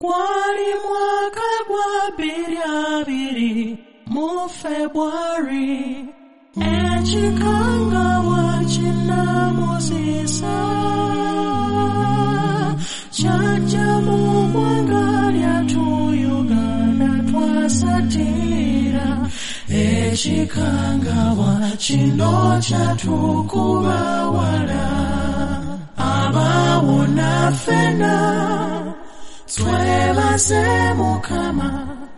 Wali mwaka gwa biri mu February Echikanga wachina musisa Chacha mumwangalia tu Uganda twasatira Echikanga wachino chatukuba wala Abawona fena Twebaze mukama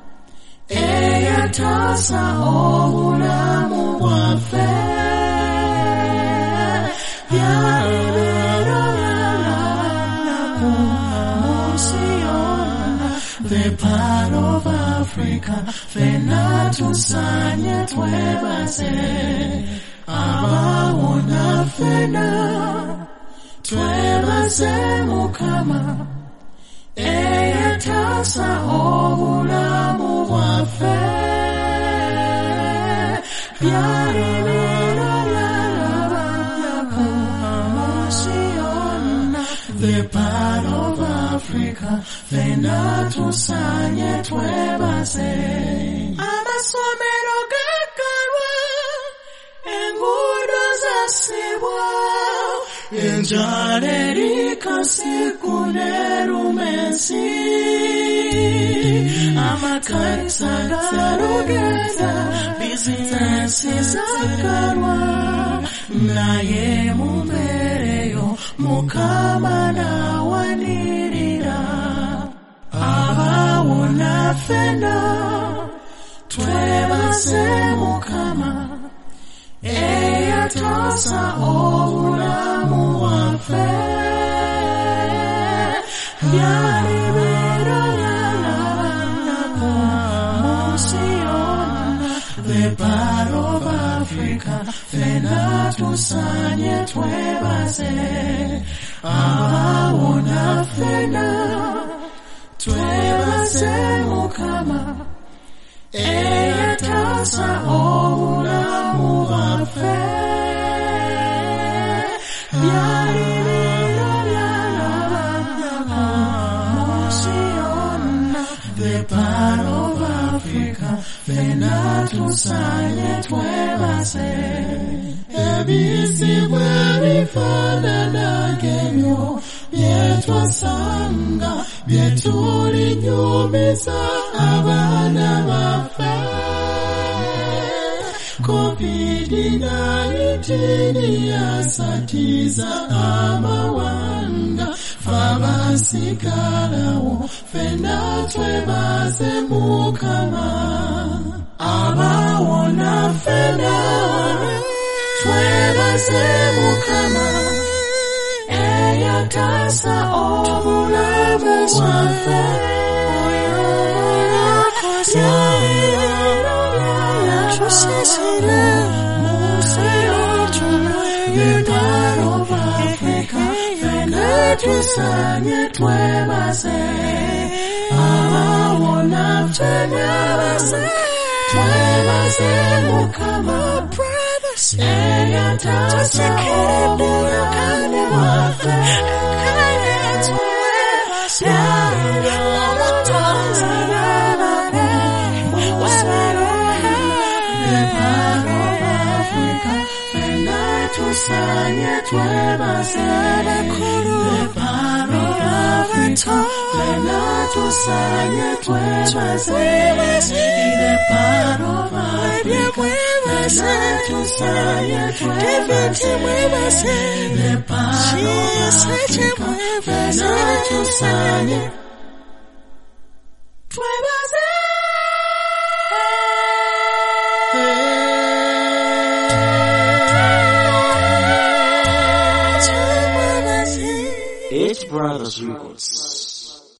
Eyatasa obulamu bwaffe Byalibiro byalaku munsi yonna The part of Africa Fena tusanye twebaze Abawona fena Twebaze mukama Eyatasa obulamu bwaffe byalibiro byalaku munsi yonna The part of Africa fena tusanye twebaze amasomero gaggalwa enguudo zassibwa enjala erikasiku n'erumensi amakanisa galugenda bizinensi zagalwa naye mumbeereyo mukama n'awanirira abawona fena twebaze mukama eyatasa obulamu bwaffe byalibiro byalaku munsi yonna The part of Africa fena tusanye twebaze abawona fena twebaze mukama eyatasa obulamu bwaffe byalibiro byalaku munsi yonna The part of Africa fena tusanye twebaze ebizibwe bifaanana ng'ebyo byetwasanga byetulinyumiza abaana baffe COVID-19 yasatiza amawanga fabasigalawo fena twebaze mukama abawona fena twebaze mukama eyatasa obulamu bwaffe tusisire munsi yonna The part of Africa fena tusanye twebaze abawona fena twebaze mukama eyatasa obulamu bwaffe tusanye twebaze The part of Africa fena tusanye twebaze The part of Africa fena tusanye twebaze The part of Africa fena tusanye twebaze H Brothers Records.